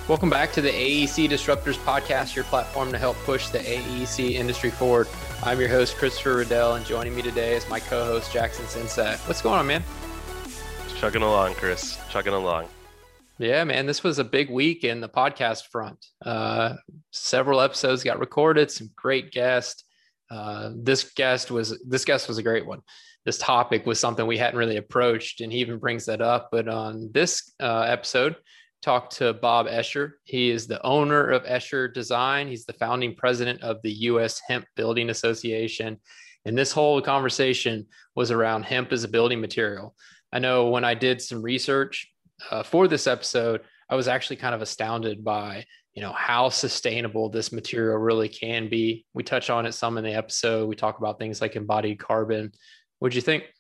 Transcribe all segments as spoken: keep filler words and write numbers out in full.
Welcome back to the A E C Disruptors Podcast, your platform to help push the A E C industry forward. I'm your host, Christopher Riddell, and joining me today is my co-host, Jackson Sensat. What's going on, man? Chugging along, Chris. Chugging along. Yeah, man, this was a big week in the podcast front. Uh, several episodes got recorded, some great guests. Uh, this guest was this guest was a great one. This topic was something we hadn't really approached, and he even brings that up. But on this uh, episode, talked to Bob Escher. He is the owner of Escher Design. He's the founding president of the U S Hemp Building Association. And this whole conversation was around hemp as a building material. I know when I did some research uh, for this episode, I was actually kind of astounded by, you know, how sustainable this material really can be. We touch on it some in the episode. We talk about things like embodied carbon. What'd you think?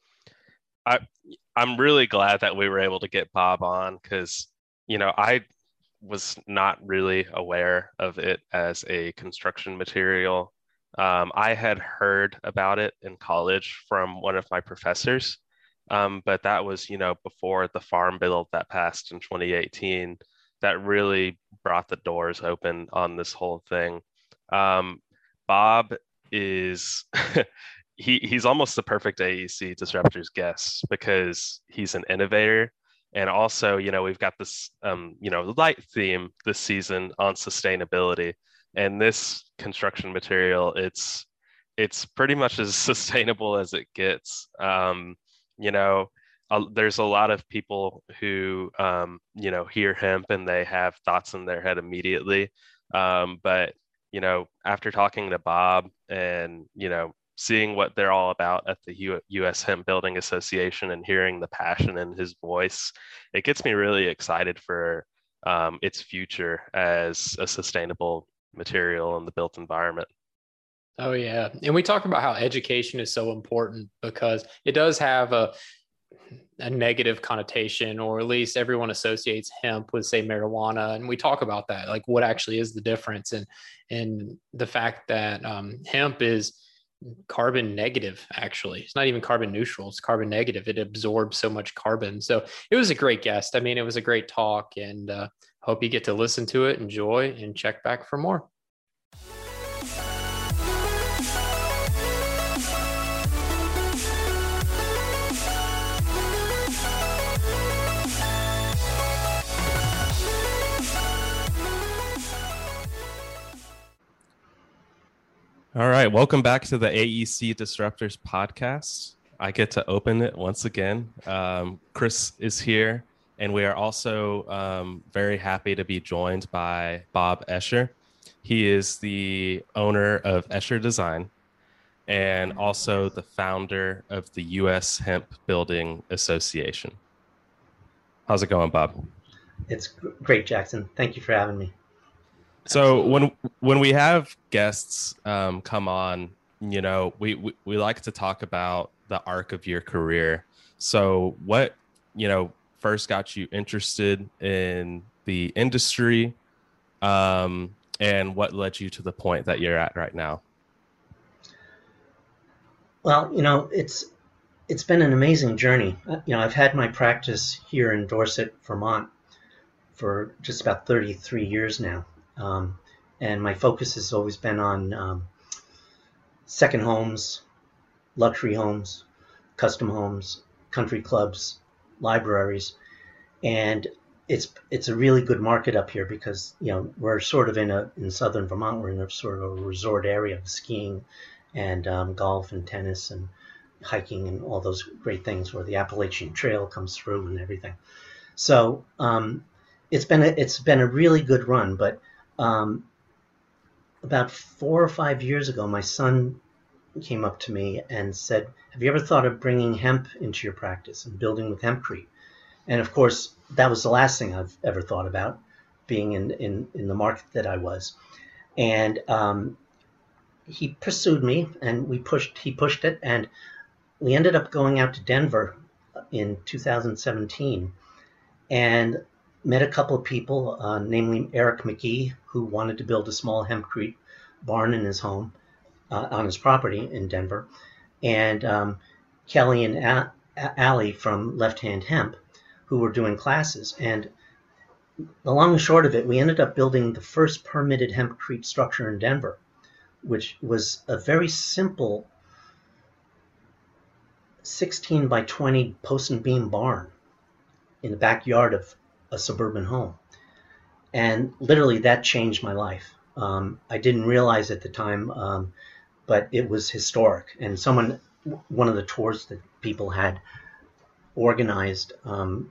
I, I'm really glad that we were able to get Bob on because you know, I was not really aware of it as a construction material. Um, I had heard about it in college from one of my professors, um, but that was, you know, before the Farm Bill that passed in twenty eighteen that really brought the doors open on this whole thing. Um, Bob is, he he's almost the perfect A E C Disruptors guest because he's an innovator. And also, you know, we've got this, um, you know, light theme this season on sustainability. And this construction material, it's it's pretty much as sustainable as it gets. Um, you know, uh, there's a lot of people who, um, you know, hear hemp and they have thoughts in their head immediately. Um, but, you know, after talking to Bob and, you know, seeing what they're all about at the U- U.S. Hemp Building Association and hearing the passion in his voice, it gets me really excited for um, its future as a sustainable material in the built environment. Oh, yeah. And we talk about how education is so important because it does have a, a negative connotation, or at least everyone associates hemp with, say, marijuana. And we talk about that, like what actually is the difference, and, and the fact that um, hemp is carbon negative. Actually, it's not even carbon neutral, it's carbon negative. It absorbs so much carbon. So it was a great guest. I mean, it was a great talk, and uh, hope you get to listen to it, enjoy, and check back for more. All right, welcome back to the A E C Disruptors Podcast. I get to open it once again. Um, Chris is here, and we are also um, very happy to be joined by Bob Escher. He is the owner of Escher Design and also the founder of the U S Hemp Building Association. How's it going, Bob? It's great, Jackson. Thank you for having me. So when when we have guests um, come on, you know, we, we we like to talk about the arc of your career. So what, you know, first got you interested in the industry, um, and what led you to the point that you're at right now? Well, you know, it's it's been an amazing journey. You know, I've had my practice here in Dorset, Vermont, for just about thirty-three years now. Um, and my focus has always been on um, second homes, luxury homes, custom homes, country clubs, libraries, and it's it's a really good market up here because you know we're sort of in a in southern Vermont, we're in a sort of a resort area of skiing and um, golf and tennis and hiking and all those great things where the Appalachian Trail comes through and everything. So um, it's been a, it's been a really good run, but Um, about four or five years ago, my son came up to me and said, have you ever thought of bringing hemp into your practice and building with hempcrete? And of course, that was the last thing I've ever thought about, being in, in, in the market that I was. And um, he pursued me and we pushed, he pushed it. And we ended up going out to Denver in two thousand seventeen. And met a couple of people, uh, namely Eric McGee, who wanted to build a small hempcrete barn in his home, uh, on his property in Denver, and um, Kelly and A- Allie from Left Hand Hemp, who were doing classes. And the long and short of it, we ended up building the first permitted hempcrete structure in Denver, which was a very simple sixteen by twenty post and beam barn in the backyard of a suburban home. And literally that changed my life. Um, I didn't realize at the time, um, but it was historic. And someone, one of the tours that people had organized, um,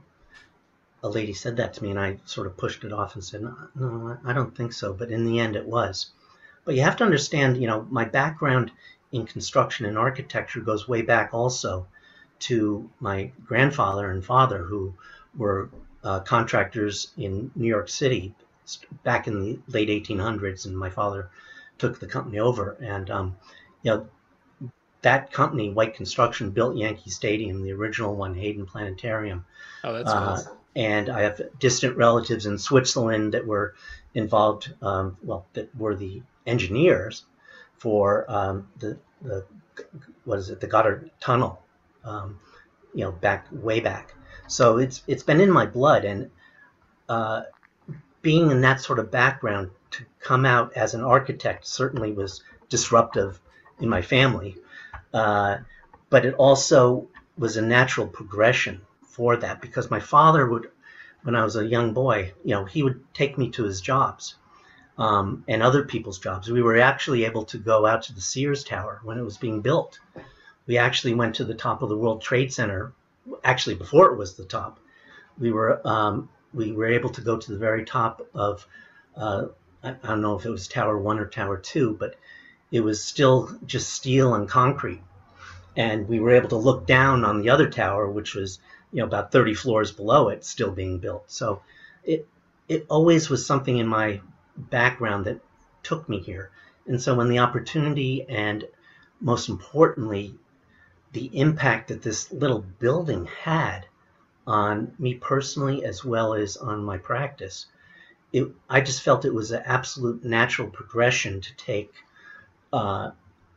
a lady said that to me, and I sort of pushed it off and said, no, no, I don't think so. But in the end, it was. But you have to understand, you know, my background in construction and architecture goes way back also to my grandfather and father, who were uh, contractors in New York City back in the late eighteen hundreds, and my father took the company over. And, um, you know, that company, White Construction, built Yankee Stadium, the original one, Hayden Planetarium. Oh, that's uh, nice. And I have distant relatives in Switzerland that were involved, um, well, that were the engineers for um, the, the, what is it, the Goddard Tunnel, um, you know, back, way back. So it's it's been in my blood, and uh, being in that sort of background, to come out as an architect certainly was disruptive in my family, uh, but it also was a natural progression for that, because my father would, when I was a young boy, you know, he would take me to his jobs um, and other people's jobs. We were actually able to go out to the Sears Tower when it was being built. We actually went to the top of the World Trade Center, actually before it was the top. We were um, we were able to go to the very top of, uh, I, I don't know if it was Tower One or Tower Two, but it was still just steel and concrete. And we were able to look down on the other tower, which was, you know, about thirty floors below it, still being built. So it it always was something in my background that took me here. And so when the opportunity, and most importantly, the impact that this little building had on me personally as well as on my practice, it, I just felt it was an absolute natural progression to take uh,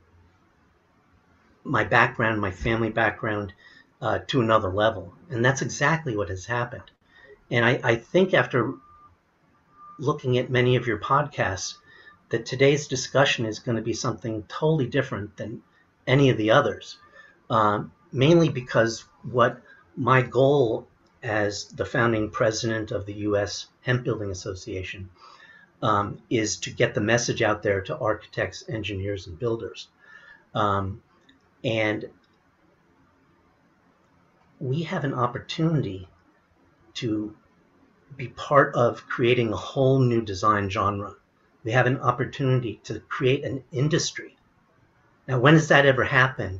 my background, my family background, uh, to another level. And that's exactly what has happened. And I, I think after looking at many of your podcasts, that today's discussion is going to be something totally different than any of the others. Um, mainly because what my goal as the founding president of the U S Hemp Building Association um, is to get the message out there to architects, engineers, and builders. Um, and we have an opportunity to be part of creating a whole new design genre. We have an opportunity to create an industry. Now, when has that ever happened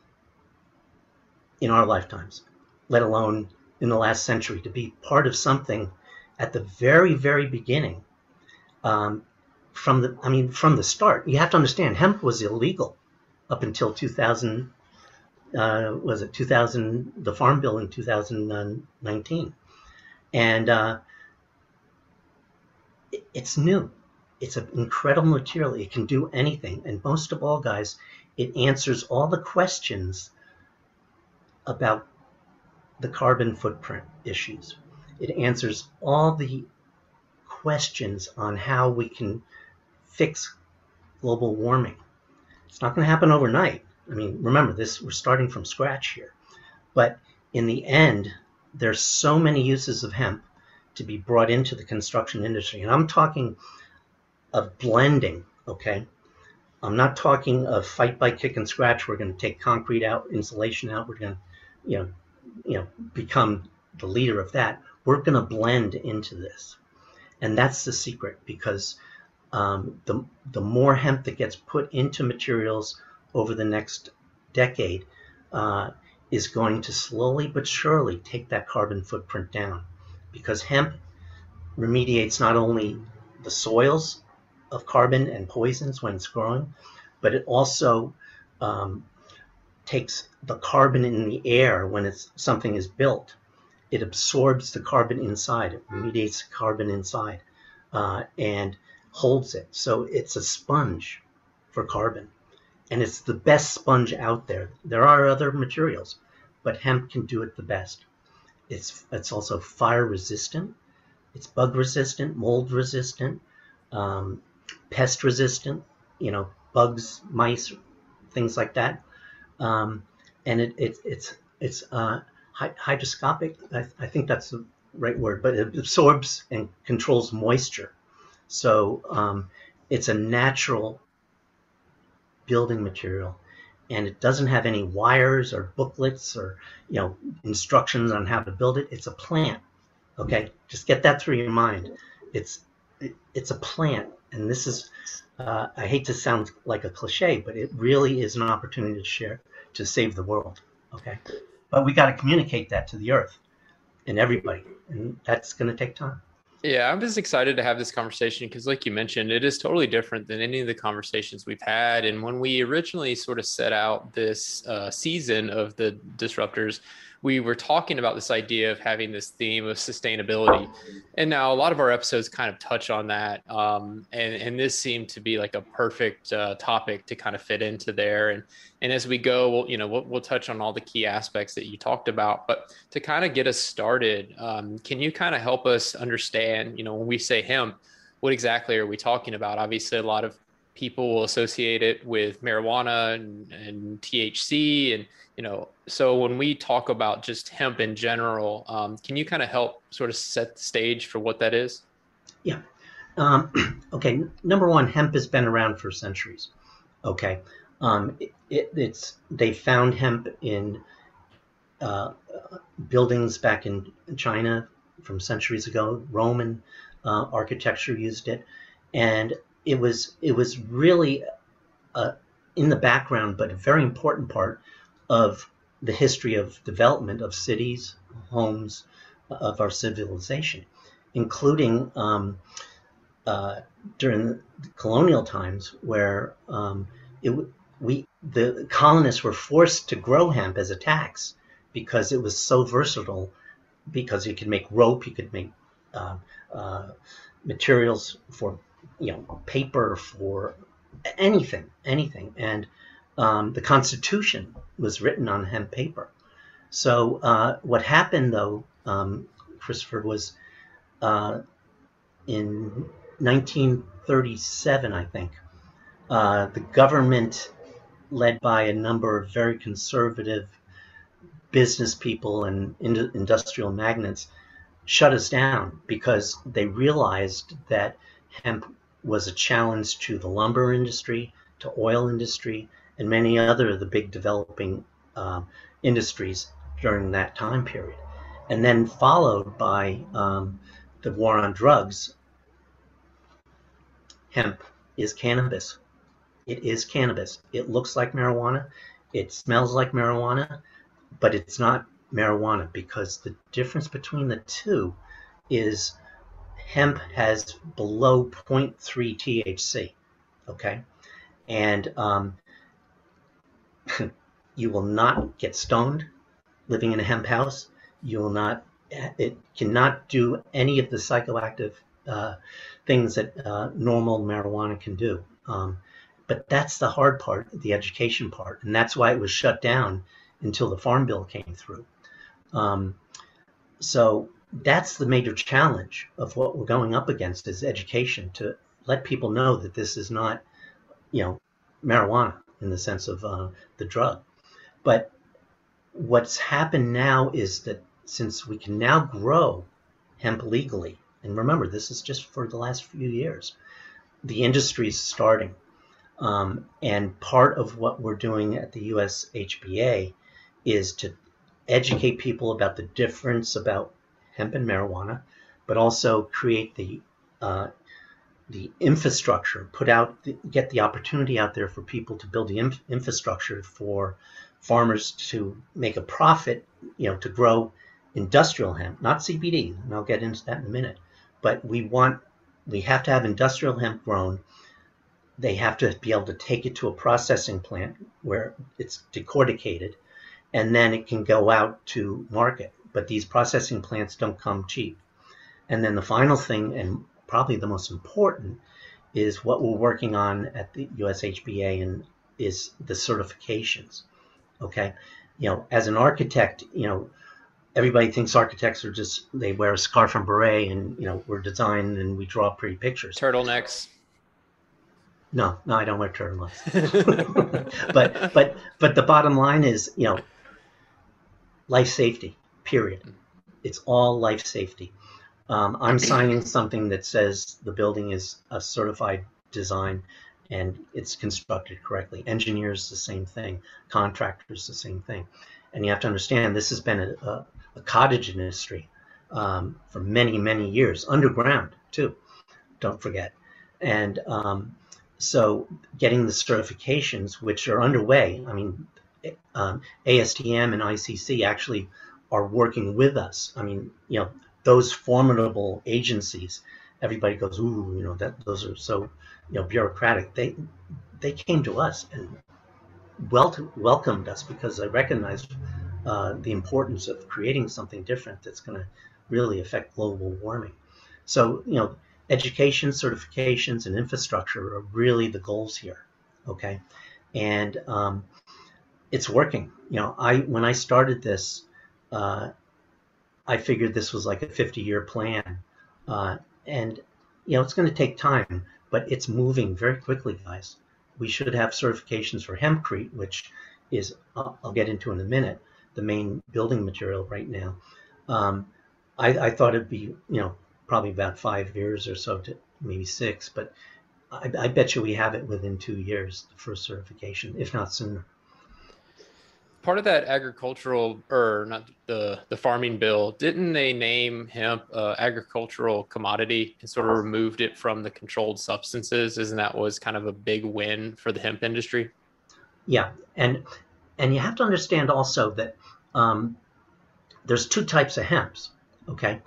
in our lifetimes, let alone in the last century, to be part of something at the very, very beginning? Um, from the, I mean, from the start, you have to understand, hemp was illegal up until two thousand. Uh, was it two thousand? The Farm Bill in two thousand nineteen, and uh, it, it's new. It's an incredible material. It can do anything, and most of all, guys, it answers all the questions about the carbon footprint issues. It answers all the questions on how we can fix global warming. It's not going to happen overnight. I mean, remember this, we're starting from scratch here. But in the end, there's so many uses of hemp to be brought into the construction industry. And I'm talking of blending, okay? I'm not talking of fight, bite, kick, and scratch. We're going to take concrete out, insulation out. We're going to, you know, you know, become the leader of that. We're going to blend into this. And that's the secret, because um, the, the more hemp that gets put into materials over the next decade uh, is going to slowly but surely take that carbon footprint down, because hemp remediates not only the soils of carbon and poisons when it's growing, but it also um, takes the carbon in the air when it's something is built. It absorbs the carbon inside, it remediates the carbon inside, uh, and holds it. So it's a sponge for carbon, and it's the best sponge out there. There are other materials, but hemp can do it the best. It's it's also fire resistant. It's bug resistant, mold resistent, um, pest resistant, you know, bugs, mice, things like that. Um, and it, it, it's it's uh, hygroscopic. I, I think that's the right word, but it absorbs and controls moisture. So um, it's a natural building material, and it doesn't have any wires or booklets or you know instructions on how to build it. It's a plant. Okay, just get that through your mind. It's it, it's a plant, and this is. Uh, I hate to sound like a cliche, but it really is an opportunity to share, to save the world. Okay, but we got to communicate that to the earth and everybody, and that's going to take time. Yeah, I'm just excited to have this conversation because, like you mentioned, it is totally different than any of the conversations we've had. And when we originally sort of set out this uh, season of the Disruptors, we were talking about this idea of having this theme of sustainability. And now a lot of our episodes kind of touch on that. Um, and, and this seemed to be like a perfect uh, topic to kind of fit into there. And, and as we go, we'll, you know, we'll, we'll touch on all the key aspects that you talked about. But to kind of get us started, um, can you kind of help us understand, you know, when we say hemp, what exactly are we talking about? Obviously, a lot of people will associate it with marijuana and, and T H C. And, you know, so when we talk about just hemp in general, um, can you kind of help sort of set the stage for what that is? Yeah. Um, okay. Number one, hemp has been around for centuries. Okay. Um, it, it, it's they found hemp in uh, buildings back in China from centuries ago. Roman uh, architecture used it, and it was it was really uh, in the background, but a very important part of the history of development of cities, homes, of our civilization, including um, uh, during the colonial times, where um, it we the colonists were forced to grow hemp as a tax because it was so versatile. Because you could make rope, you could make uh, uh, materials for you know paper, for anything, anything, and um, the Constitution was written on hemp paper. So uh, what happened, though, um, Christopher, was uh, in nineteen thirty-seven, I think, uh, the government, led by a number of very conservative business people and in- industrial magnates, shut us down because they realized that hemp was a challenge to the lumber industry, to oil industry, and many other of the big developing uh, industries during that time period. And then followed by um, the war on drugs. Hemp is cannabis. It is cannabis. It looks like marijuana. It smells like marijuana, but it's not marijuana because the difference between the two is hemp has below zero point three T H C, okay? And um, you will not get stoned living in a hemp house. You will not, it cannot do any of the psychoactive uh, things that uh, normal marijuana can do. Um, but that's the hard part, the education part, and that's why it was shut down until the Farm Bill came through. Um, so that's the major challenge of what we're going up against is education, to let people know that this is not, you know, marijuana in the sense of uh, the drug. But what's happened now is that since we can now grow hemp legally, and remember, this is just for the last few years, the industry is starting. Um, and part of what we're doing at the U S H B A is to educate people about the difference about hemp and marijuana, but also create the uh, the infrastructure, put out, the, get the opportunity out there for people to build the inf- infrastructure for farmers to make a profit, you know, to grow industrial hemp, not C B D, and I'll get into that in a minute. But we want, we have to have industrial hemp grown. They have to be able to take it to a processing plant where it's decorticated, and then it can go out to market. But these processing plants don't come cheap. And then the final thing, and probably the most important, is what we're working on at the U S H B A, and is the certifications. Okay, you know, as an architect, you know, everybody thinks architects are just, they wear a scarf and beret and, you know, we're designed and we draw pretty pictures. Turtlenecks. No, no, I don't wear turtlenecks. but but but the bottom line is, you know, life safety, period. It's all life safety. Um, I'm signing something that says the building is a certified design and it's constructed correctly. Engineers, the same thing. Contractors, the same thing. And you have to understand, this has been a, a, a cottage industry um, for many, many years, underground too, don't forget. And um, so getting the certifications, which are underway, I mean, um, A S T M and I C C actually are working with us. I mean, you know, those formidable agencies, everybody goes, ooh, you know, that those are so, you know, bureaucratic. They they came to us and wel- welcomed us because they recognized uh, the importance of creating something different that's going to really affect global warming. So, you know, education, certifications, and infrastructure are really the goals here, okay? And um, it's working. You know, I when I started this, uh, I figured this was like a fifty-year plan. Uh, and, you know, it's going to take time, but it's moving very quickly, guys. We should have certifications for hempcrete, which is, uh, I'll get into in a minute, the main building material right now. Um, I, I thought it'd be, you know, probably about five years or so, to maybe six, but I, I bet you we have it within two years, the first certification, if not sooner. Part of that agricultural, or not the the farming bill, didn't they name hemp uh, agricultural commodity and sort of removed it from the controlled substances? Isn't that was kind of a big win for the hemp industry? Yeah, and and you have to understand also that um, there's two types of hemps, okay?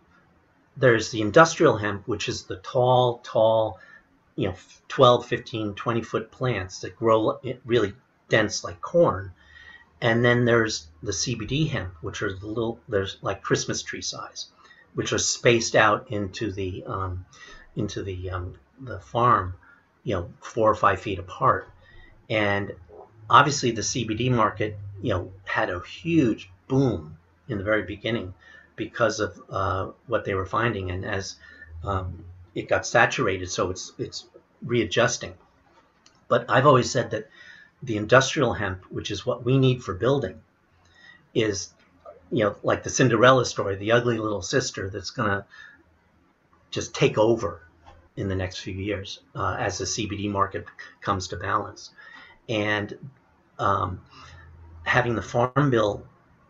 There's the industrial hemp, which is the tall, tall, you know, twelve, fifteen, twenty foot plants that grow really dense like corn. And then there's the C B D hemp, which are the little, there's like Christmas tree size, which are spaced out into the um, into the um, the farm, you know, four or five feet apart. And obviously, the C B D market, you know, had a huge boom in the very beginning because of uh, what they were finding, and as um, it got saturated, so it's it's readjusting. But I've always said that the industrial hemp, which is what we need for building, is, you know, like the Cinderella story, the ugly little sister that's going to just take over in the next few years uh, as the C B D market comes to balance. And um, having the Farm Bill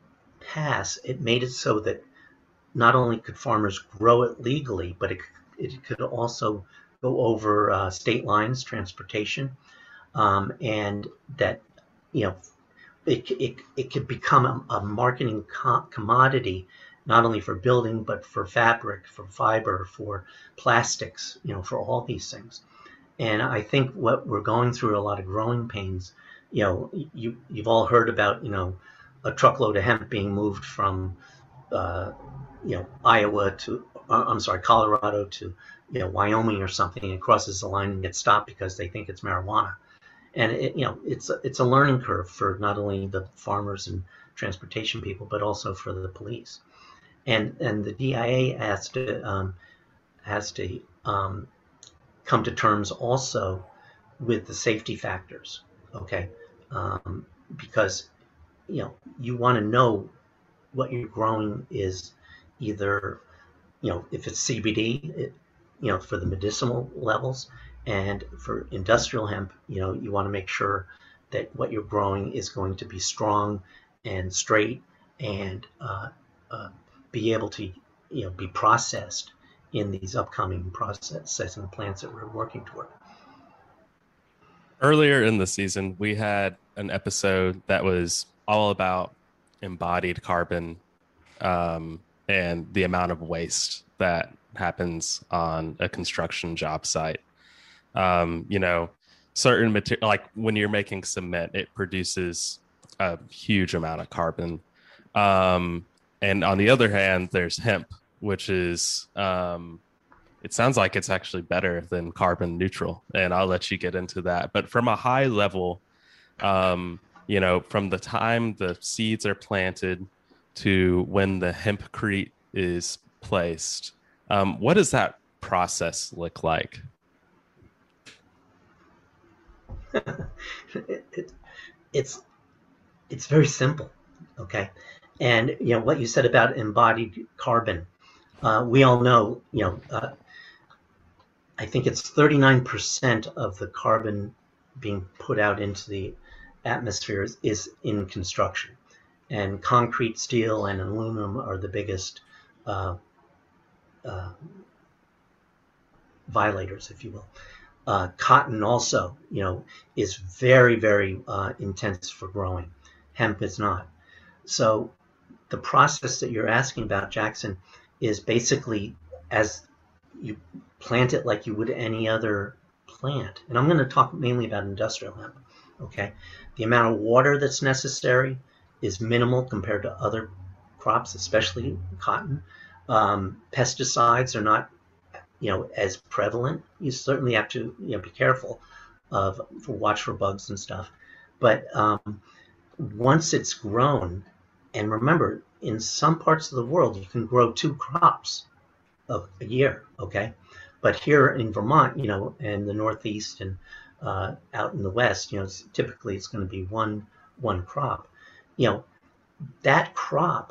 pass, it made it so that not only could farmers grow it legally, but it, it could also go over uh, state lines, transportation, um, and that, you know, it, it, it could become a, a marketing co- commodity, not only for building, but for fabric, for fiber, for plastics, you know, for all these things. And I think what we're going through a lot of growing pains, you know, you, you've all heard about, you know, a truckload of hemp being moved from, uh, you know, Iowa to, uh, I'm sorry, Colorado to, you know, Wyoming or something, and crosses the line and gets stopped because they think it's marijuana. And it, you know, it's a, it's a learning curve for not only the farmers and transportation people, but also for the police. And and the D I A has to um, has to um, come to terms also with the safety factors. Okay, um, because, you know, you want to know what you're growing is either, you know, if it's C B D, it, you know, for the medicinal levels, and for industrial hemp, you know, you want to make sure that what you're growing is going to be strong and straight and uh, uh, be able to, you know, be processed in these upcoming processing plants that we're working toward. Earlier in the season, we had an episode that was all about embodied carbon um, and the amount of waste that happens on a construction job site. Um, you know, certain material, like when you're making cement, it produces a huge amount of carbon. Um, and on the other hand, there's hemp, which is, um, it sounds like it's actually better than carbon neutral. And I'll let you get into that. But from a high level, um, you know, from the time the seeds are planted to when the hempcrete is placed. Um, what does that process look like? it, it, it's it's very simple, okay? And you know what you said about embodied carbon. Uh, we all know, you know, uh, I think it's thirty-nine percent of the carbon being put out into the atmosphere is, is in construction, and concrete, steel, and aluminum are the biggest uh, uh, violators, if you will. Uh, cotton also, you know, is very, very uh, intense for growing. Hemp is not. So the process that you're asking about, Jackson, is basically as you plant it like you would any other plant. And I'm going to talk mainly about industrial hemp, okay? The amount of water that's necessary is minimal compared to other crops, especially cotton. Um, pesticides are not, you know, as prevalent. You certainly have to, you know, be careful of, for watch for bugs and stuff. But um, once it's grown, and remember, in some parts of the world, you can grow two crops of a year, okay? But here in Vermont, you know, and the Northeast and uh, out in the West, you know, it's, typically it's going to be one one crop. You know, that crop,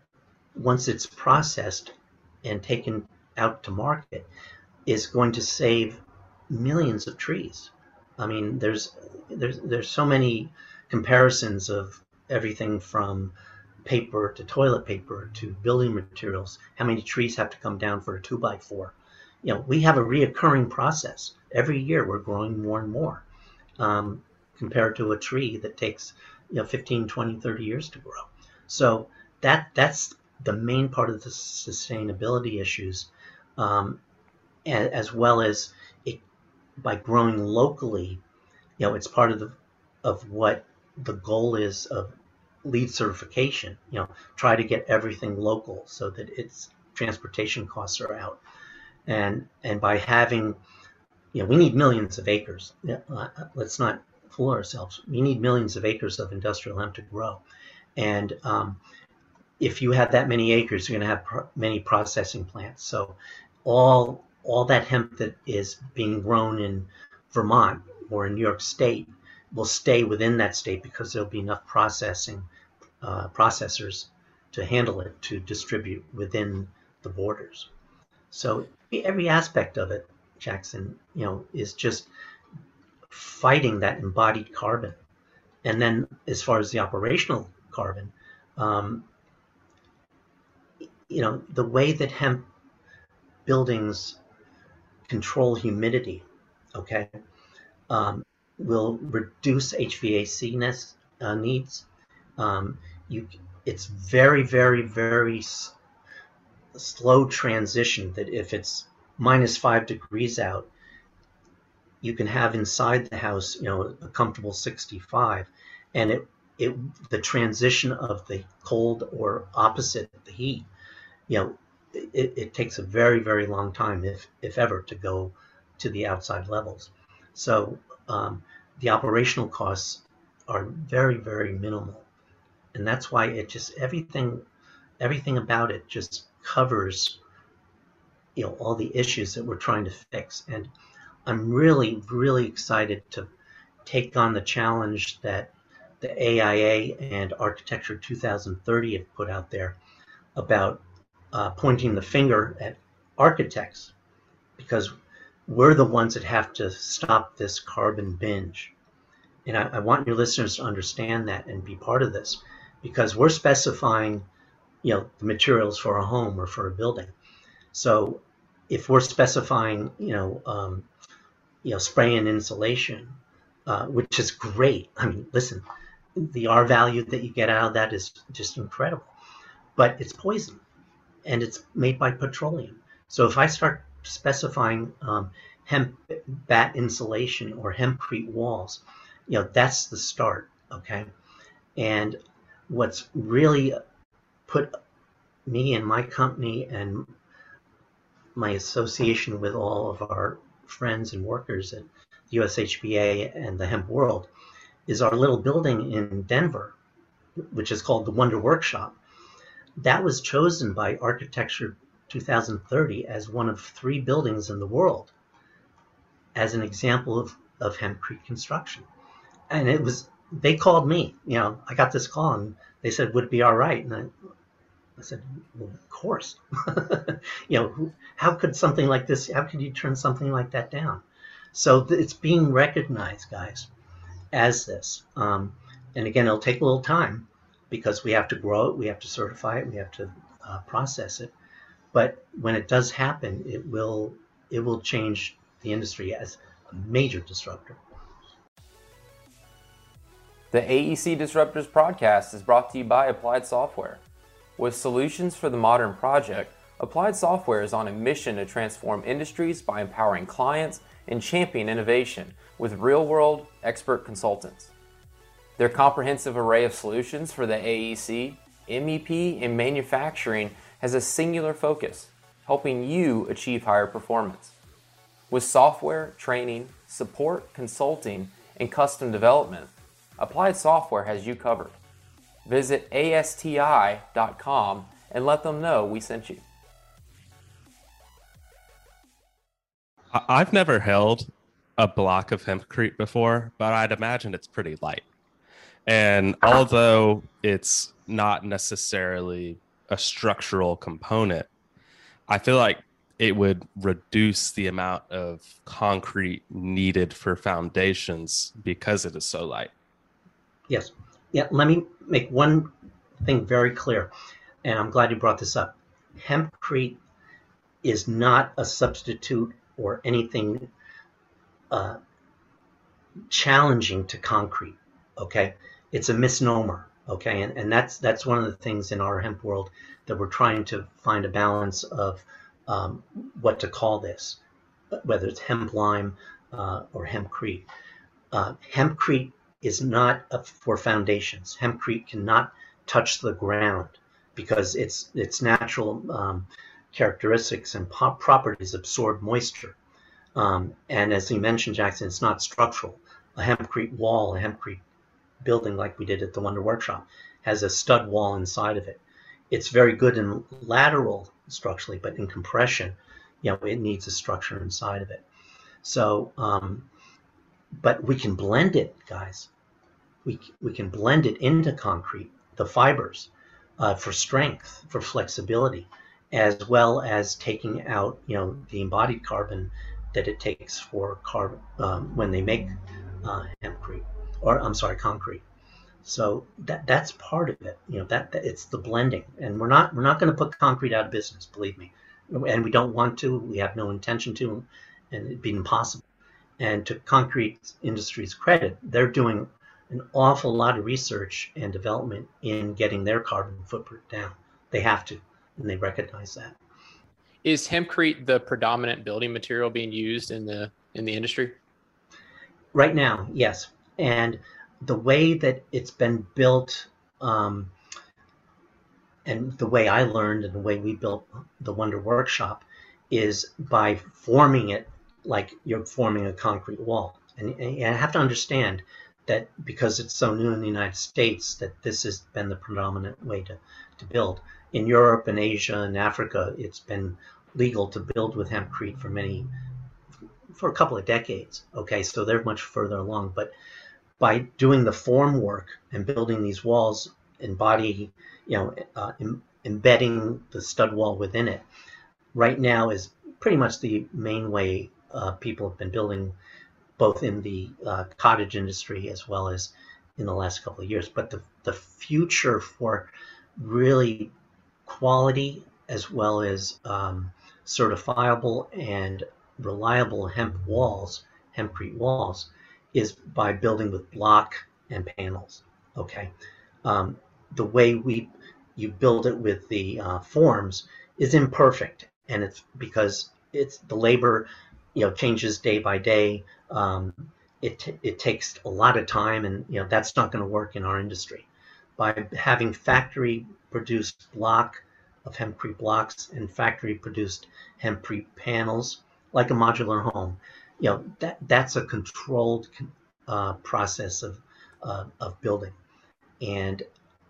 once it's processed and taken out to market, is going to save millions of trees. I mean, there's there's there's so many comparisons of everything from paper to toilet paper to building materials. How many trees have to come down for a two by four? You know, we have a reoccurring process. Every year we're growing more and more um, compared to a tree that takes, you know, fifteen, twenty, thirty years to grow. So that that's the main part of the sustainability issues, um, as well as it, by growing locally, you know, it's part of the of what the goal is of LEED certification. You know, try to get everything local so that its transportation costs are out. And and by having, you know, we need millions of acres. Let's not fool ourselves. We need millions of acres of industrial hemp to grow. And um, if you have that many acres, you're going to have pro- many processing plants. So all all that hemp that is being grown in Vermont or in New York State will stay within that state because there'll be enough processing uh, processors to handle it, to distribute within the borders. So every aspect of it, Jackson, you know, is just fighting that embodied carbon. And then as far as the operational carbon, um, you know, the way that hemp buildings control humidity, okay, um, will reduce H V A C uh, needs. Um, you, it's very, very, very s- slow transition that if it's minus five degrees out, you can have inside the house, you know, a comfortable sixty-five, and it, it the transition of the cold or opposite the heat, you know, it, it takes a very, very long time, if if ever, to go to the outside levels. So um, the operational costs are very, very minimal, and that's why it just everything, everything about it just covers, you know, all the issues that we're trying to fix. And I'm really, really excited to take on the challenge that the A I A and Architecture two thousand thirty have put out there about uh, pointing the finger at architects, because we're the ones that have to stop this carbon binge. And I, I want your listeners to understand that and be part of this, because we're specifying, you know, the materials for a home or for a building. So if we're specifying, you know, um, you know, spray and insulation, uh, which is great. I mean, listen, the R value that you get out of that is just incredible, but it's poison and it's made by petroleum. So if I start specifying um, hemp bat insulation or hempcrete walls, you know, that's the start, okay? And what's really put me and my company and my association with all of our friends and workers at the U S H B A and the Hemp World is our little building in Denver, which is called the Wonder Workshop. that was chosen by Architecture twenty thirty as one of three buildings in the world as an example of, of hempcrete construction. And it was, they called me, you know, I got this call and they said, would it be all right? And I, I said, well, of course. You know, how could something like this, how could you turn something like that down? So it's being recognized, guys, as this. Um, and again, it'll take a little time because we have to grow it, we have to certify it, we have to uh, process it. But when it does happen, it will it will change the industry as a major disruptor. The A E C Disruptors podcast is brought to you by Applied Software. With solutions for the modern project, Applied Software is on a mission to transform industries by empowering clients and champion innovation with real-world expert consultants. Their comprehensive array of solutions for the A E C, M E P, and manufacturing has a singular focus, helping you achieve higher performance. With software, training, support, consulting, and custom development, Applied Software has you covered. Visit A S T I dot com and let them know we sent you. I've never held a block of hempcrete before, but I'd imagine it's pretty light. And although it's not necessarily a structural component, I feel like it would reduce the amount of concrete needed for foundations because it is so light. Yes. Yeah, let me make one thing very clear, and I'm glad you brought this up. Hempcrete is not a substitute or anything uh, challenging to concrete, okay? It's a misnomer, okay? And, and that's that's one of the things in our hemp world that we're trying to find a balance of um, what to call this, whether it's hemp lime uh, or hempcrete. Uh, hempcrete is not for foundations. Hempcrete cannot touch the ground because its its natural um, characteristics and pop properties absorb moisture. Um, and as you mentioned, Jackson, it's not structural. A hempcrete wall, a hempcrete building like we did at the Wonder Workshop, has a stud wall inside of it. It's very good in lateral structurally, but in compression, you know, it needs a structure inside of it. So, um, but we can blend it, guys. We, we can blend it into concrete, the fibers, uh, for strength, for flexibility, as well as taking out, you know, the embodied carbon that it takes for carbon um, when they make uh, hempcrete, or I'm sorry, concrete. So that that's part of it. You know, that, that it's the blending, and we're not we're not going to put concrete out of business, believe me, and we don't want to. We have no intention to, and it'd be impossible. And to concrete industry's credit, they're doing an awful lot of research and development in getting their carbon footprint down. They have to, and they recognize that. Is hempcrete the predominant building material being used in the in the industry? Right now, yes. And the way that it's been built, um, and the way I learned and the way we built the Wonder Workshop, is by forming it like you're forming a concrete wall. And, and I have to understand that because it's so new in the United States, that this has been the predominant way to, to build. In Europe and Asia and Africa, it's been legal to build with hempcrete for many, for a couple of decades. Okay, so they're much further along. But by doing the form work and building these walls, embody, you know, uh, em, embedding the stud wall within it, right now is pretty much the main way uh, people have been building, both in the uh, cottage industry as well as in the last couple of years. But the, the future for really quality as well as um, certifiable and reliable hemp walls, hempcrete walls, is by building with block and panels. Okay, um, the way we you build it with the uh, forms is imperfect, and it's because it's the labor, you know, changes day by day. Um, it it takes a lot of time, and you know that's not going to work in our industry. By having factory produced block of hempcrete blocks and factory produced hempcrete panels, like a modular home, you know, that that's a controlled uh, process of uh, of building, and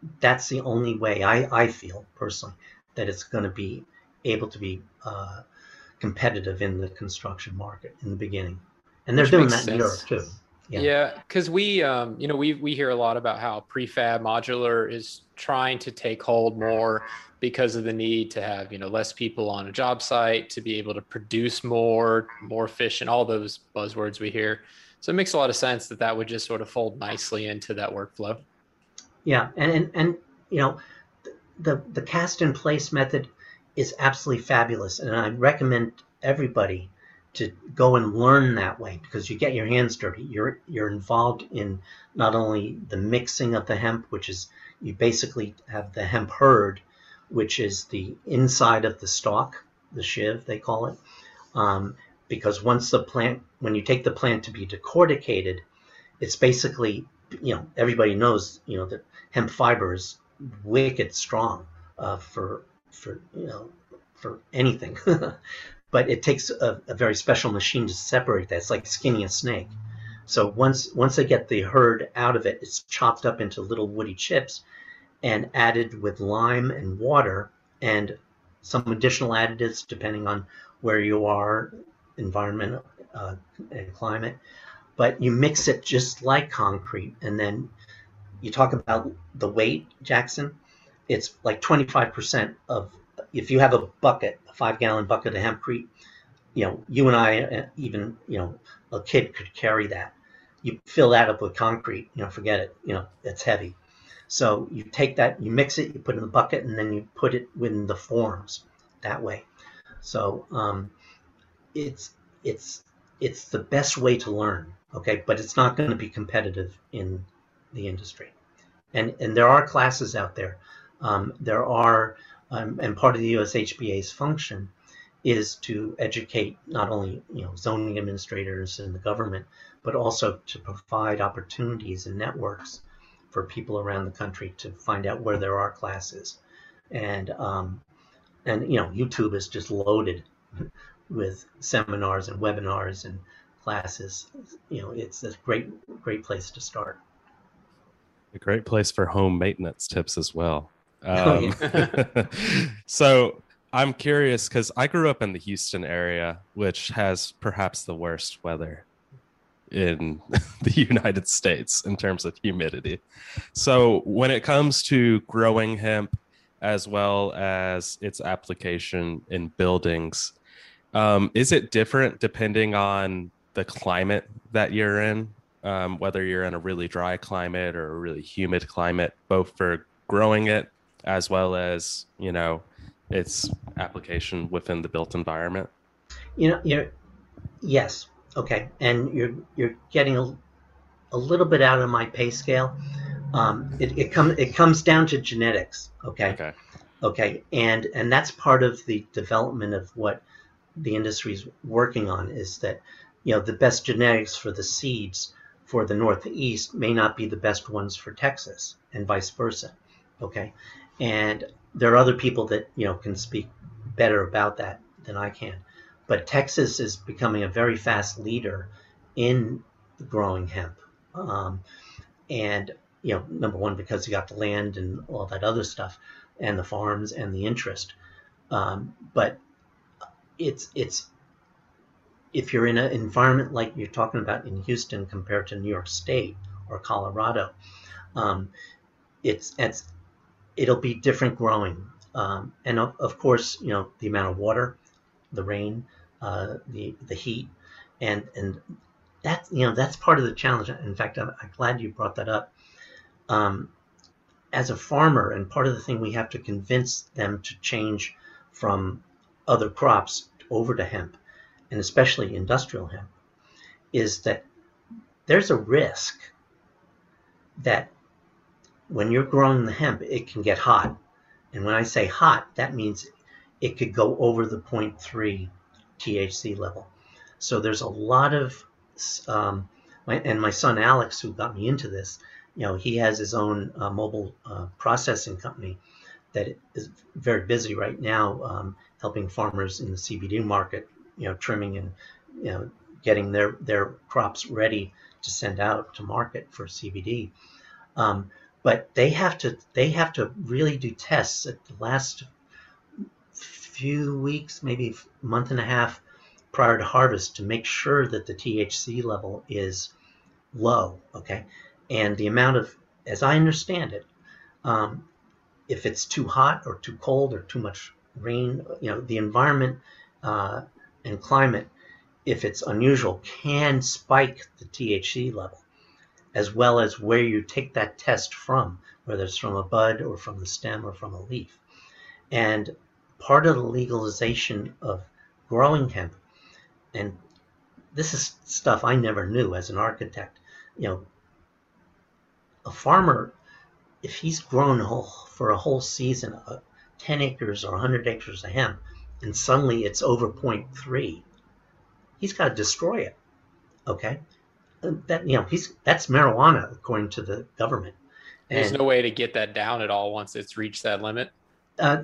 that's the only way I, I feel personally that it's going to be able to be uh, competitive in the construction market in the beginning. And they're Which doing makes that in sense. Europe too. Yeah, because we, um, you know, we we hear a lot about how prefab modular is trying to take hold more because of the need to have, you know, less people on a job site to be able to produce more, more efficient, all those buzzwords we hear. So it makes a lot of sense that that would just sort of fold nicely into that workflow. Yeah, and and, and you know, the the cast in place method is absolutely fabulous, and I recommend everybody to go and learn that way because you get your hands dirty. You're you're involved in not only the mixing of the hemp, which is you basically have the hemp hurd, which is the inside of the stalk, the shiv they call it, um, because once the plant, when you take the plant to be decorticated, it's basically, you know, everybody knows, you know, that hemp fiber is wicked strong uh, for for you know for anything. But it takes a, a very special machine to separate that. It's like skinning a snake. So once once they get the hurd out of it, it's chopped up into little woody chips and added with lime and water and some additional additives depending on where you are, environment uh, and climate. But you mix it just like concrete, and then you talk about the weight, Jackson. It's like twenty-five percent of, if you have a bucket, a five gallon bucket of hempcrete, you know, you and I, even, you know, a kid could carry that. You fill that up with concrete, you know, forget it, you know, it's heavy. So you take that, you mix it, you put it in the bucket, and then you put it within the forms that way. So um, it's it's it's the best way to learn, okay? But it's not going to be competitive in the industry. And and there are classes out there. Um, there are, um, and part of the U S H B A's function is to educate not only, you know, zoning administrators and the government, but also to provide opportunities and networks for people around the country to find out where there are classes. And um, and you know, YouTube is just loaded with seminars and webinars and classes. You know, it's a great great place to start. A great place for home maintenance tips as well. Um, Oh, yeah. So I'm curious because I grew up in the Houston area, which has perhaps the worst weather in the United States in terms of humidity. So when it comes to growing hemp as well as its application in buildings, um, is it different depending on the climate that you're in? Um, whether you're in a really dry climate or a really humid climate, both for growing it as well as, you know, its application within the built environment? You know, you're, yes, okay, and you're you're getting a, a little bit out of my pay scale. Um, it it comes it comes down to genetics, okay, Okay. okay, and and that's part of the development of what the industry's working on, is that, you know, the best genetics for the seeds for the Northeast may not be the best ones for Texas, and vice versa, okay, and there are other people that, you know, can speak better about that than I can. But Texas is becoming a very fast leader in growing hemp. Um, and, you know, number one, because you got the land and all that other stuff, and the farms and the interest. Um, but it's, it's, if you're in an environment like you're talking about in Houston compared to New York State or Colorado, um, it's, it's, it'll be different growing. Um, and of, of course, you know, the amount of water, the rain, uh, the the heat, and and that's, you know, that's part of the challenge. In fact, I'm, I'm glad you brought that up. Um, as a farmer, and part of the thing we have to convince them to change from other crops over to hemp, and especially industrial hemp, is that there's a risk that when you're growing the hemp, it can get hot. And when I say hot, that means it could go over the zero point three T H C level. So there's a lot of, um, my, and my son Alex, who got me into this, you know, he has his own uh, mobile uh, processing company that is very busy right now, um, helping farmers in the C B D market, you know, trimming and, you know, getting their, their crops ready to send out to market for C B D. Um, but they have to they have to really do tests at the last few weeks, maybe a month and a half prior to harvest, to make sure that the T H C level is low. Okay, and the amount of, as I understand it, um, if it's too hot or too cold or too much rain, you know, the environment uh, and climate, if it's unusual, can spike the T H C level, as well as where you take that test from, whether it's from a bud or from the stem or from a leaf. And part of the legalization of growing hemp, and this is stuff I never knew as an architect, you know, a farmer, if he's grown whole, for a whole season, uh, ten acres or one hundred acres of hemp, and suddenly it's over zero point three, he's got to destroy it. Okay, that you know he's that's marijuana according to the government. There's And, no way to get that down at all once it's reached that limit, uh,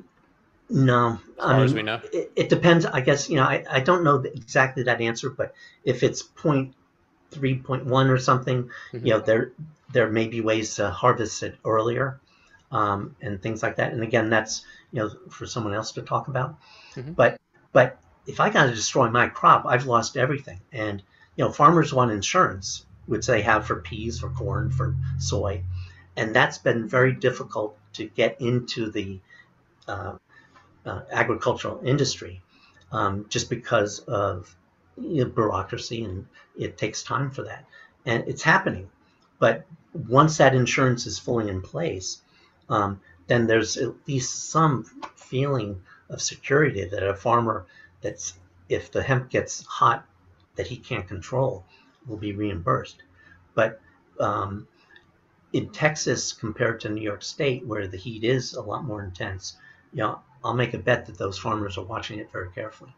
no, as far I as mean, we know. it, it depends. I guess you know I, I don't know exactly that answer, but if it's zero point three, zero point one or something, Mhm. you know there there may be ways to harvest it earlier, um, and things like that. And again, that's you know for someone else to talk about. Mhm. But but if I got to destroy my crop, I've lost everything. And you know farmers want insurance, which they have for peas, for corn, for soy, and that's been very difficult to get into the uh, uh, agricultural industry, um, just because of you know, bureaucracy, and it takes time for that. And it's happening. But once that insurance is fully in place, um, then there's at least some feeling of security that a farmer that's, if the hemp gets hot that he can't control, will be reimbursed. But um, in Texas, compared to New York State, where the heat is a lot more intense, you know, I'll make a bet that those farmers are watching it very carefully.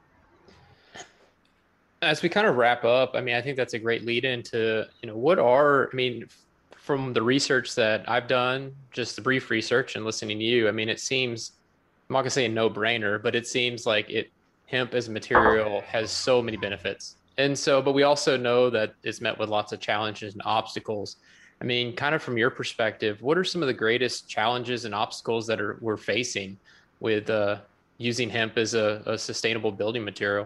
As we kind of wrap up, I mean, I think that's a great lead into, you know, what are, I mean, from the research that I've done, just the brief research and listening to you, I mean, it seems, I'm not gonna say a no-brainer, but it seems like it hemp as a material has so many benefits. And so, but we also know that it's met with lots of challenges and obstacles. I mean, kind of from your perspective, what are some of the greatest challenges and obstacles that are we're facing with uh, using hemp as a, a sustainable building material?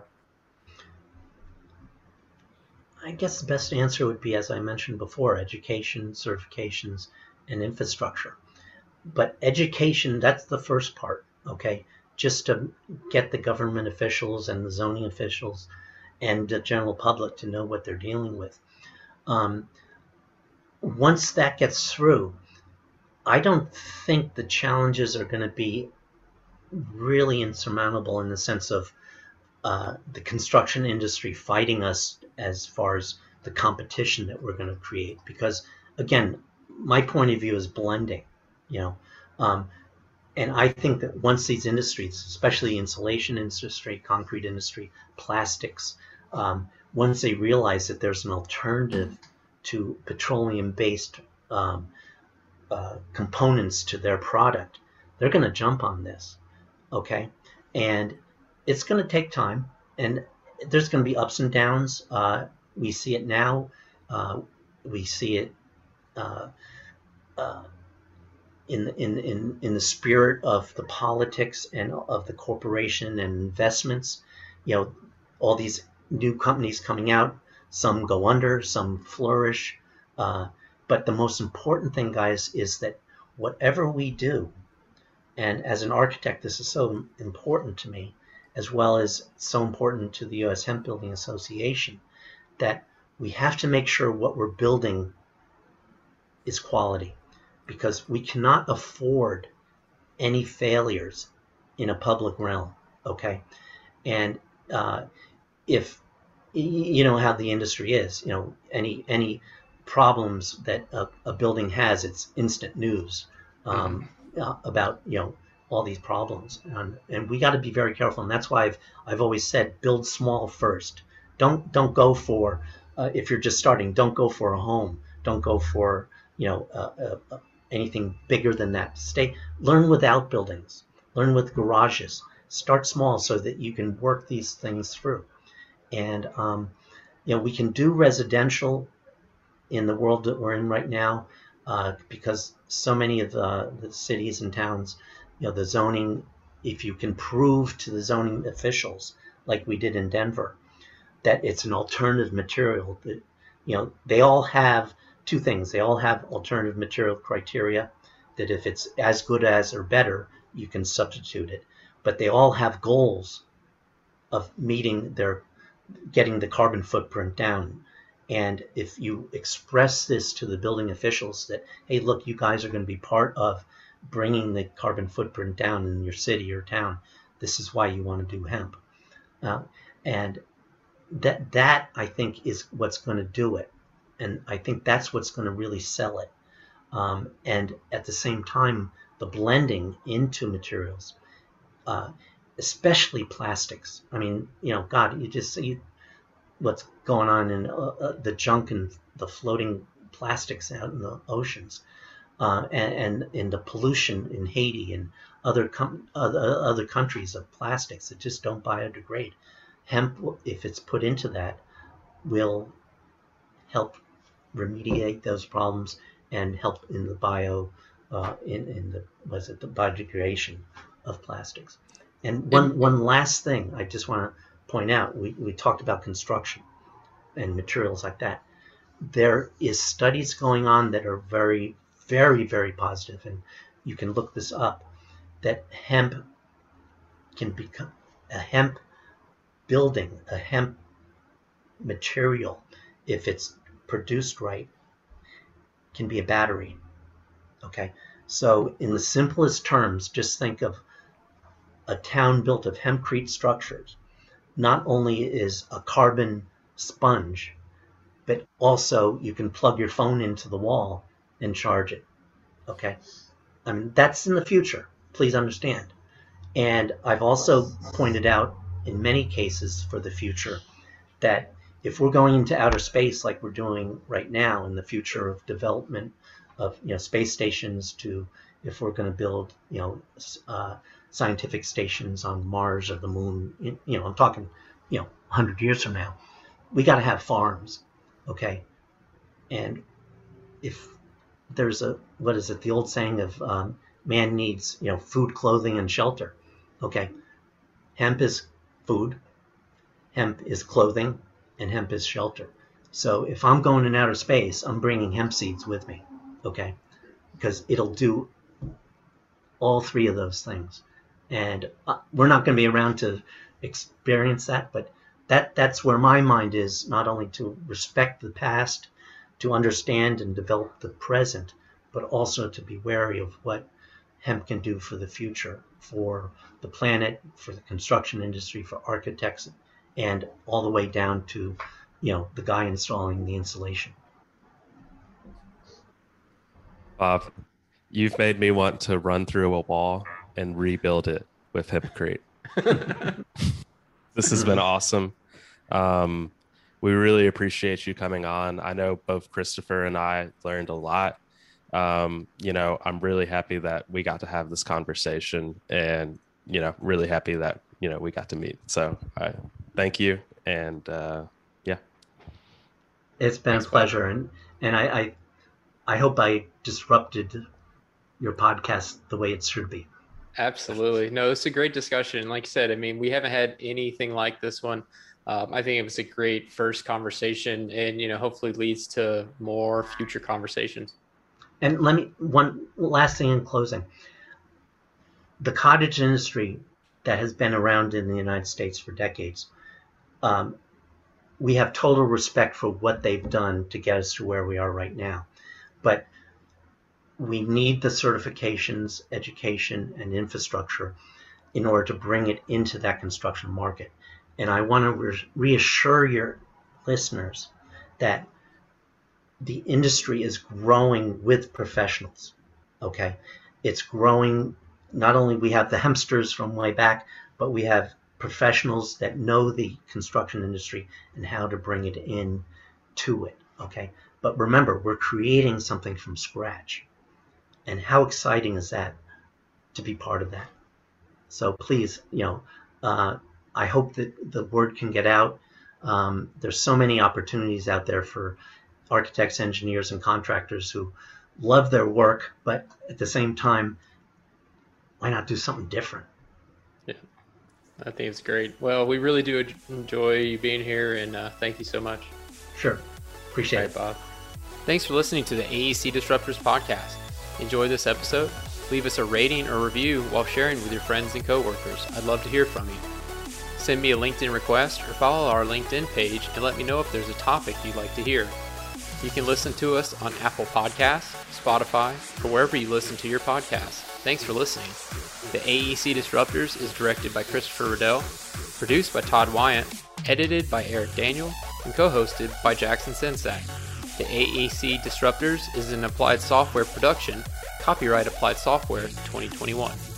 I guess the best answer would be, as I mentioned before, education, certifications, and infrastructure. But education, that's the first part, okay? Just to get the government officials and the zoning officials and the general public to know what they're dealing with. Um, once that gets through, I don't think the challenges are going to be really insurmountable in the sense of uh, the construction industry fighting us as far as the competition that we're going to create. Because again, my point of view is blending, you know, um, and I think that once these industries, especially insulation industry, concrete industry, plastics, um, once they realize that there's an alternative to petroleum-based um, uh, components to their product, they're going to jump on this, okay? And it's going to take time, and there's going to be ups and downs. Uh, we see it now. Uh, we see it uh, uh, in, in, in, in the spirit of the politics and of the corporation and investments. You know, all these new companies coming out, some go under, some flourish. Uh, but the most important thing, guys, is that whatever we do, and as an architect, this is so important to me, as well as so important to the U S Hemp Building Association, that we have to make sure what we're building is quality, because we cannot afford any failures in a public realm, okay? And uh, if, you know how the industry is, you know, any any problems that a, a building has, it's instant news um, mm-hmm. uh, about, you know, all these problems, and, and we got to be very careful. And that's why I've I've always said, build small first. Don't don't go for uh, if you're just starting, don't go for a home. Don't go for you know uh, uh, uh, anything bigger than that. Stay learn with outbuildings. Learn with garages. Start small so that you can work these things through. And um, you know we can do residential in the world that we're in right now. uh, because so many of the, the cities and towns, you know, the zoning, if you can prove to the zoning officials, like we did in Denver, that it's an alternative material, that, you know, they all have two things. They all have alternative material criteria, that if it's as good as or better, you can substitute it. But they all have goals of meeting their, getting the carbon footprint down. And if you express this to the building officials that, hey, look, you guys are going to be part of bringing the carbon footprint down in your city or town, this is why you want to do hemp. Uh, and that, that I think is what's going to do it. And I think that's what's going to really sell it. Um, and at the same time, the blending into materials, uh, especially plastics. I mean, you know, God, you just see what's going on in uh, uh, the junk and the floating plastics out in the oceans, uh, and, and in the pollution in Haiti and other com- other, other countries of plastics that just don't biodegrade. Hemp, if it's put into that, will help remediate those problems and help in the bio, uh, in, in the, was it the biodegradation of plastics. And one, one last thing I just want to point out, we, we talked about construction and materials like that. There is studies going on that are very, very, very positive, and you can look this up, that hemp can become a hemp building, a hemp material, if it's produced right, can be a battery. Okay, so in the simplest terms, just think of a town built of hempcrete structures. Not only is a carbon sponge, but also you can plug your phone into the wall and charge it. Okay, I mean, that's in the future, please understand. And I've also pointed out in many cases for the future that if we're going into outer space like we're doing right now, in the future of development of, you know, space stations, to if we're going to build, you know, uh, scientific stations on Mars or the moon, you know, I'm talking, you know, one hundred years from now, we got to have farms, okay? And if there's a, what is it, the old saying of um, man needs, you know, food, clothing, and shelter, okay? Hemp is food, hemp is clothing, and hemp is shelter. So if I'm going in outer space, I'm bringing hemp seeds with me, okay? Because it'll do all three of those things. And uh, we're not going to be around to experience that, but that that's where my mind is, not only to respect the past, to understand and develop the present, but also to be wary of what hemp can do for the future, for the planet, for the construction industry, for architects, and all the way down to, you know, the guy installing the insulation. Bob, you've made me want to run through a wall and rebuild it with hempcrete. This has been awesome. Um, we really appreciate you coming on. I know both Christopher and I learned a lot. Um, you know, I'm really happy that we got to have this conversation, and, you know, really happy that, you know, we got to meet. So I thank you. And uh, yeah. It's been Thanks, a pleasure. Bob. And, and I, I, I hope I disrupted your podcast the way it should be. Absolutely. No, it's a great discussion. Like I said, I mean, we haven't had anything like this one. Um, I think it was a great first conversation, and, you know, hopefully leads to more future conversations. And let me, one last thing in closing. The cottage industry that has been around in the United States for decades, um, we have total respect for what they've done to get us to where we are right now. But we need the certifications, education, and infrastructure in order to bring it into that construction market. And I want to re- reassure your listeners that the industry is growing with professionals, okay? It's growing. Not only we have the hempsters from way back, but we have professionals that know the construction industry and how to bring it in to it, okay? But remember, we're creating something from scratch. And how exciting is that to be part of that? So please, you know, uh, I hope that the word can get out. Um, there's so many opportunities out there for architects, engineers, and contractors who love their work, but at the same time, why not do something different? Yeah, I think it's great. Well, we really do enjoy you being here, and uh, thank you so much. Sure. Appreciate All right, it. Bob. Thanks for listening to the A E C Disruptors podcast. Enjoy this episode? Leave us a rating or review while sharing with your friends and coworkers. I'd love to hear from you. Send me a LinkedIn request or follow our LinkedIn page and let me know if there's a topic you'd like to hear. You can listen to us on Apple Podcasts, Spotify, or wherever you listen to your podcasts. Thanks for listening. The A E C Disruptors is directed by Christopher Riddell, produced by Todd Wyant, edited by Eric Daniel, and co-hosted by Jackson Sensak. The A E C Disruptors is an Applied Software production, copyright Applied Software twenty twenty-one.